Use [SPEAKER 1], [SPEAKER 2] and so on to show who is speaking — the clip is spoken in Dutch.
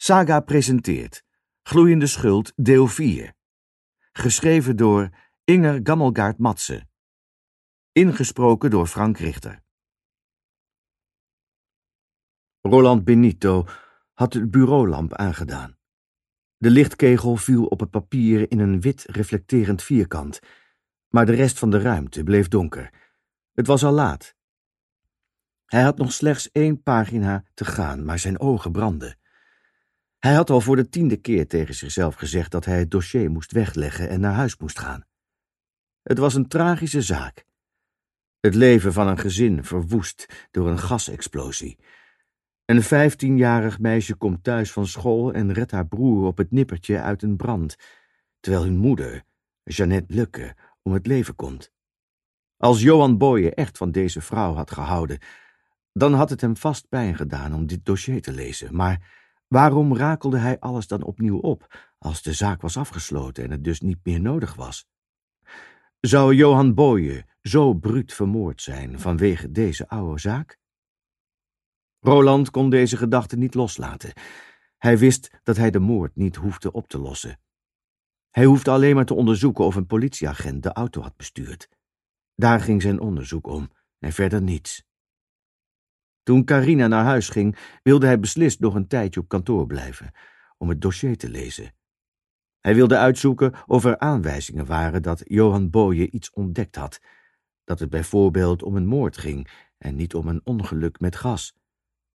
[SPEAKER 1] Saga presenteert Gloeiende Schuld, deel 4. Geschreven door Inger Gammelgaard Madsen. Ingesproken door Frank Richter. Roland Benito had de bureaulamp aangedaan. De lichtkegel viel op het papier in een wit reflecterend vierkant, maar de rest van de ruimte bleef donker. Het was al laat. Hij had nog slechts 1 pagina te gaan, maar zijn ogen brandden. Hij had al voor de 10e keer tegen zichzelf gezegd dat hij het dossier moest wegleggen en naar huis moest gaan. Het was een tragische zaak. Het leven van een gezin verwoest door een gasexplosie. Een 15-jarig meisje komt thuis van school en redt haar broer op het nippertje uit een brand, terwijl hun moeder, Jeannette Lucke, om het leven komt. Als Johan Boye echt van deze vrouw had gehouden, dan had het hem vast pijn gedaan om dit dossier te lezen, maar waarom rakelde hij alles dan opnieuw op, als de zaak was afgesloten en het dus niet meer nodig was? Zou Johan Boye zo bruut vermoord zijn vanwege deze oude zaak? Roland kon deze gedachte niet loslaten. Hij wist dat hij de moord niet hoefde op te lossen. Hij hoefde alleen maar te onderzoeken of een politieagent de auto had bestuurd. Daar ging zijn onderzoek om, en verder niets. Toen Carina naar huis ging, wilde hij beslist nog een tijdje op kantoor blijven, om het dossier te lezen. Hij wilde uitzoeken of er aanwijzingen waren dat Johan Boye iets ontdekt had, dat het bijvoorbeeld om een moord ging en niet om een ongeluk met gas.